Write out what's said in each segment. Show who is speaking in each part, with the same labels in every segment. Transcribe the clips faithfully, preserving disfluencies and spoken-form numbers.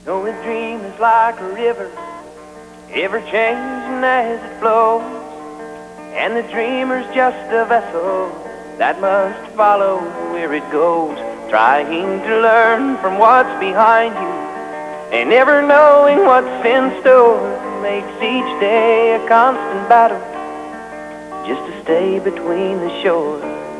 Speaker 1: No, a dream is like a river, ever changing as it flows, and the dreamer's just a vessel that must follow where it goes, trying to learn from what's behind you, and never knowing what's in store makes each day a constant battle just to stay between the shores.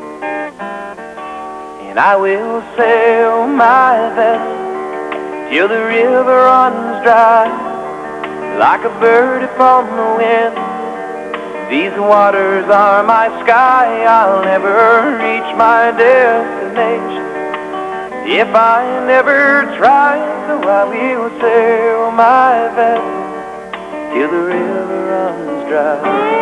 Speaker 1: And I will sail my vessel till the river runs dry, like a bird upon the wind. These waters are my sky, I'll never reach my destination if I never try. So I will sail my vessel till the river runs dry.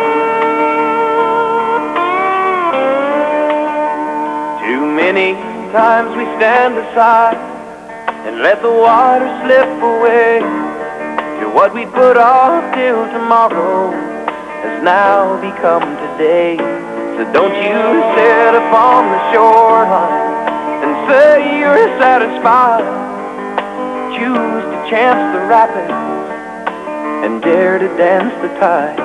Speaker 1: Too many times we stand aside and let the water slip away, till what we put off till tomorrow has now become today. So don't you sit upon the shoreline and say you're satisfied. Choose to chance the rapids and dare to dance the tide.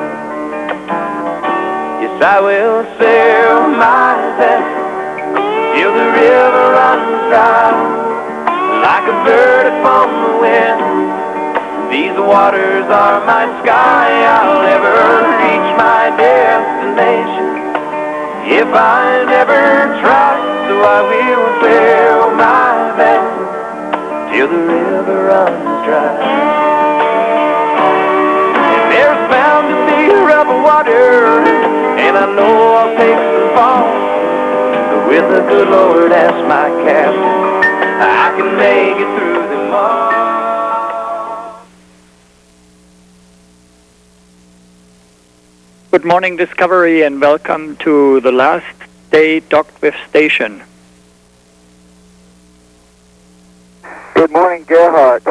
Speaker 1: Yes, I will sail my vessel till the river runs dry, like a bird upon the wind. These waters are my sky, I'll never reach my destination if I never try. So I will sail my vessel till the river runs dry. And there's bound to be rough water, and I know I'll take some fall, but with the good Lord as my captain, I can make it through them all.
Speaker 2: Good morning, Discovery, and welcome to the last day docked with station.
Speaker 3: Good morning, Gerhard.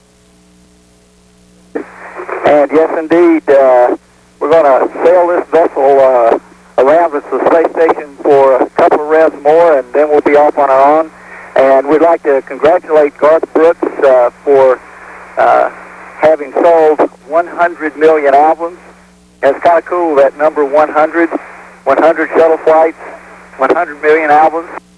Speaker 3: And yes, indeed, uh, we're going to sail this vessel uh, around with the space station for a couple of revs more, and then we'll be off on our own. And we'd like to congratulate Garth Brooks uh, for uh, having sold one hundred million albums. And it's kind of cool, that number one hundred, one hundred shuttle flights, one hundred million albums.